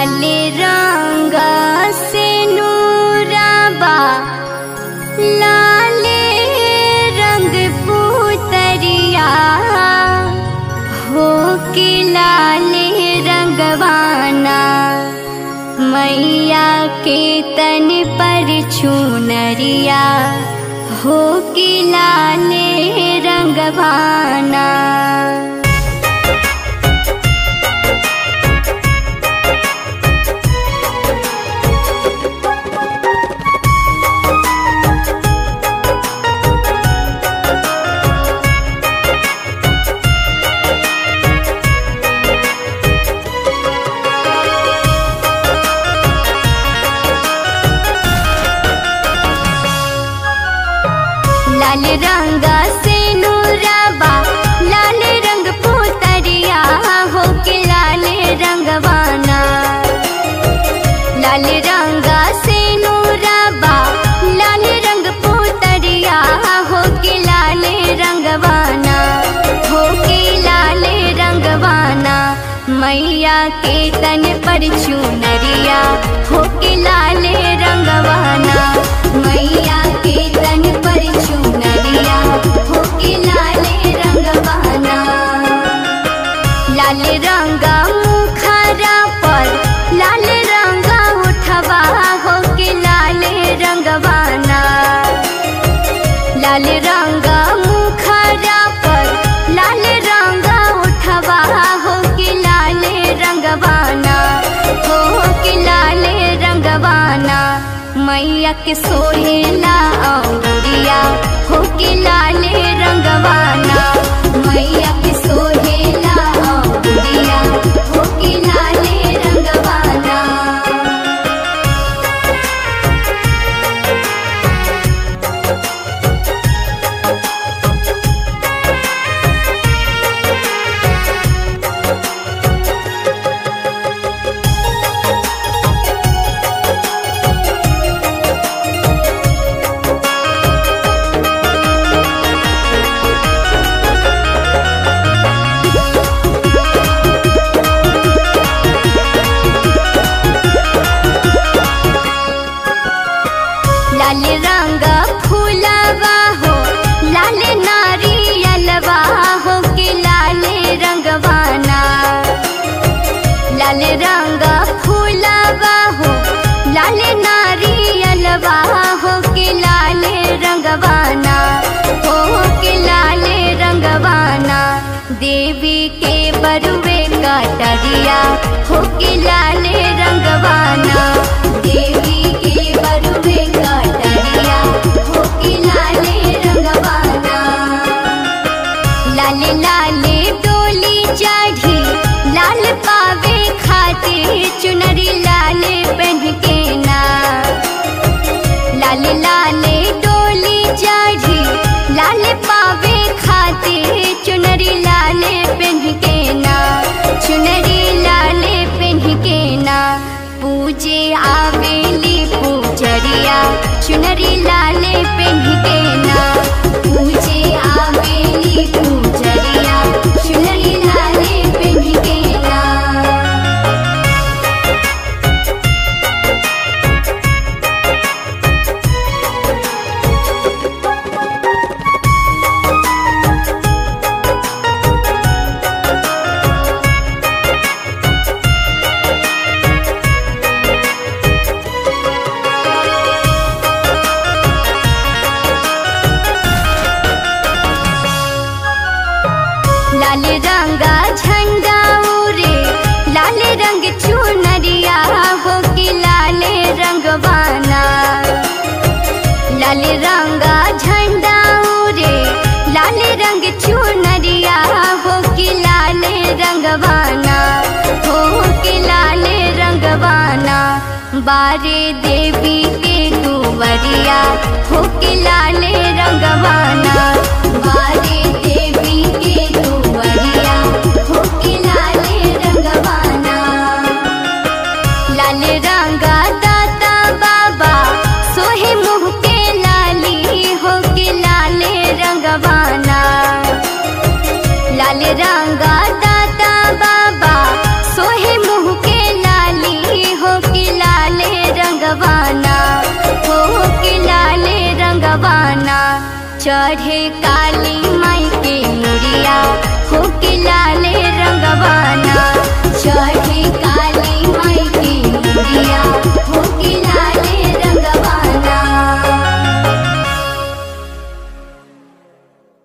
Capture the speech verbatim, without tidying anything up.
लाल रंग से नूराबा लाल रंग पुतरिया हो के लाल रंगवाना मैया के तन पर चुनरिया हो के लाल रंगवाना। लाल रंग से नूराबा लाल रंग पुतरिया हो के लाल रंगवाना। लाल रंग से नूराबा लाल रंग पुतरिया हो के लाल रंगवाना हो के लाल रंगवाना मैया के तन पर चुनरिया हो के लाल रंगवाना मैया के तन पर चुनरिया हो के लाल रंगवाना। लाल रंगा मुखरा पर लाल रंगा उठवा हो के लाल रंगवाना। लाल रंगा मुखरा पर लाल रंगा उठवा हो के लाल रंगवाना हो के लाल रंगवाना मैया के सोहेला अंगुरिया हो के लाल रंगवाना मैया के सोहेला अंगुरिया हो के लाल रंगवाना। लाल रंग फूलवा हो लाल नारियलवा हो के लाल रंगवाना। लाल रंग फूलवा हो लाल नारियलवा हो के लाल रंगवाना हो के लाल रंगवाना। देवी के बरुवे कटरिया हो के लाल रंगवाना देवी के बरुवे कटरिया हो के लाल रंगवाना। लाल लाल डोली चढ़ी लाल पावे खातिर चुनरी लाल पहन के ना। लाल लाल डोली चढ़ी लाल पावे खातिर चुनरी लाल पहन के ना चुनरी लाल पहन के ना। पूजे आवेली पूजरिया चुनरी लाल पहन के ना पूजे आवेली पूजरिया चुनरी लाल पहन के ना। लाल रंगा झंडा उरे लाल रंग चुनरिया हो के लाल रंगवाना। लाल रंगा झंडा उरे लाल रंग चुनरिया हो के लाल रंगवाना हो के लाल रंगवाना। बारे देवी के दुवरिया हो के लाल रंगवाना बारे देवी के दुवरिया हो के लाल रंगवाना। लाल रंगा दाता बाबा सोहे मुँह के लाली हो के लाल रंगवाना। लाल रंगा दाता बाबा सोहे मुँह के लाली चढ़े काल